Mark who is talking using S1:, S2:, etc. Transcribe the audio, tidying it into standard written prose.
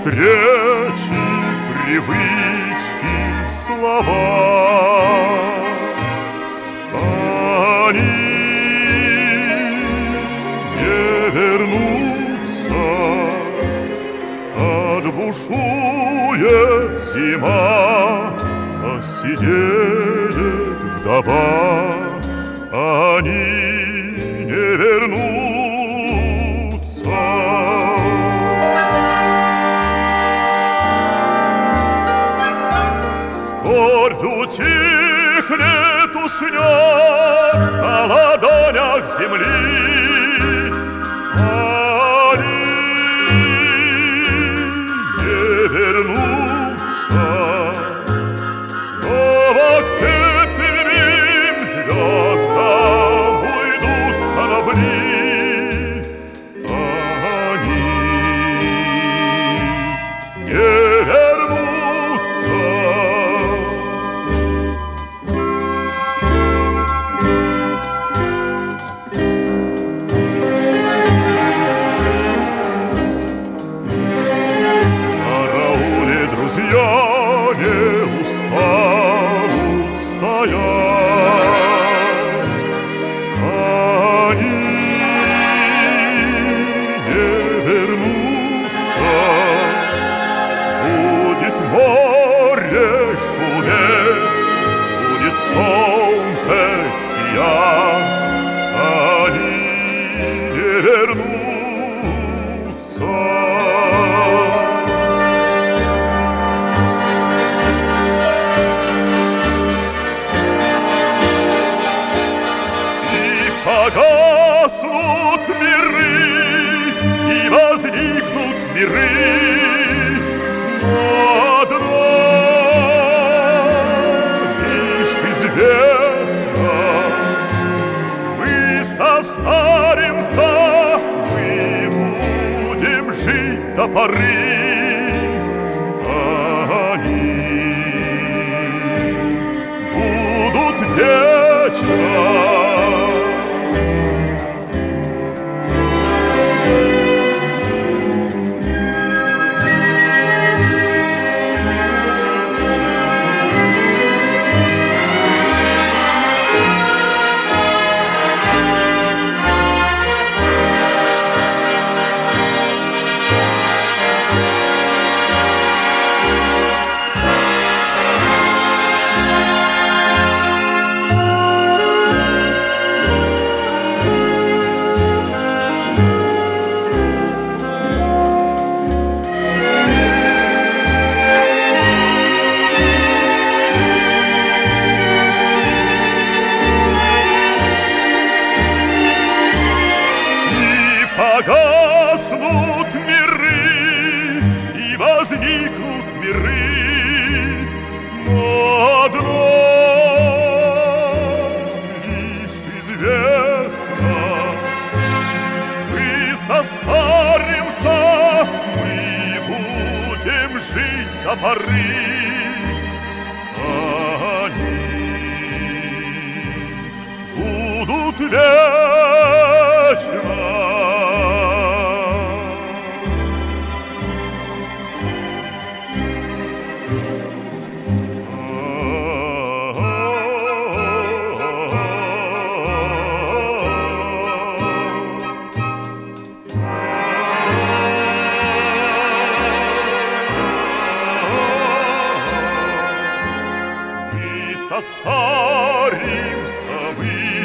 S1: встречи, привычки, слова. Они не вернутся, отбушует зима, посидеет вдова. Они не вернутся. Скорбь утихнет, уснет на ладонях земли. Они не вернутся. Снова к пепельным звездам уйдут корабли. Они не вернутся. Карауле друзья не устанут стоять. Они не вернутся. Будет море шуметь, будет солнце сиять. Они не вернутся. Погаснут миры и возникнут миры, но одно лишь известно: мы состаримся, мы будем жить до поры. Они будут вечно. Погаснут миры и возникнут миры, но одно лишь известно: мы состаримся, мы будем жить до поры. Они будут вечно. Состаримся мы.